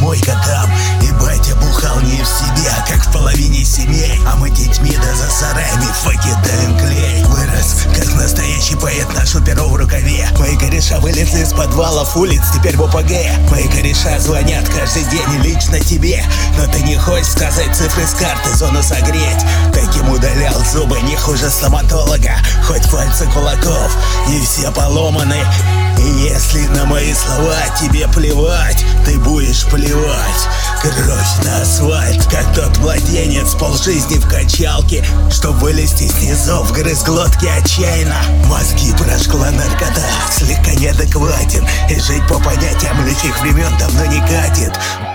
помойка там. И батя бухал не в себе, как в половине семей. А мы детьми да за сараями выкидаем клей. Вырос, как настоящий поэт, ношу перо в рукаве. Мои кореша вылезли из подвалов улиц, теперь в ОПГ. Мои кореша звонят каждый день и лично тебе. Но ты не хочешь сказать цифры с карты, зону согреть. Таким удалял зубы не хуже стоматолога. Хоть пальцы кулаков, не все поломаны. И если на мои слова тебе плевать, ты будешь плевать. Кровь на асфальт, как тот младенец, полжизни в качалке. Чтоб вылезти с низов, грыз глотки отчаянно. Мозги прожгла наркота, слегка неадекватен. И жить по понятиям лихих времен давно не катит.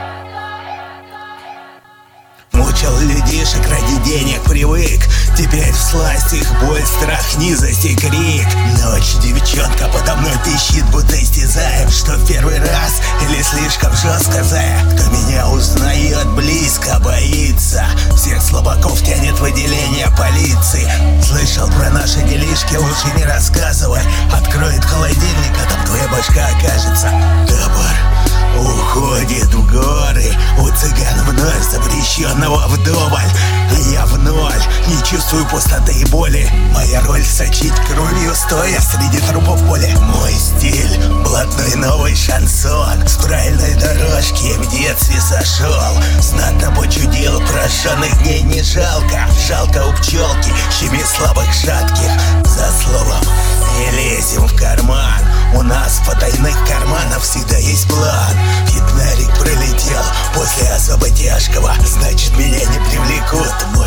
Мучил людишек ради денег, привык. Теперь всласть их боль, страх, низость и крик. Ночь девчонка подо мной пищит, будто истязаем. Что в первый раз или слишком жестко зая. Кто меня узнает близко, боится. Всех слабаков тянет в отделение полиции. Слышал про наши делишки, лучше не рассказывай. Откроет холодильник, а там твоя башка окажется. Табор уходит в горы. У цыган вновь запрещенного вдоволь. И я в ноль, не чувствую пустоты и боли. Моя роль сочить кровью, стоя среди трупов поля. Мой стиль, блатной новый шансон. С правильной дорожки в детстве сошел. Знатно почудил, прожженных дней не жалко. Жалко у пчелки, щеми слабых шатких. За словом не лезем в карман. У нас в потайных карманах всегда есть план. Фитнарик пролетел после особо тяжкого, значит меня не привлекут.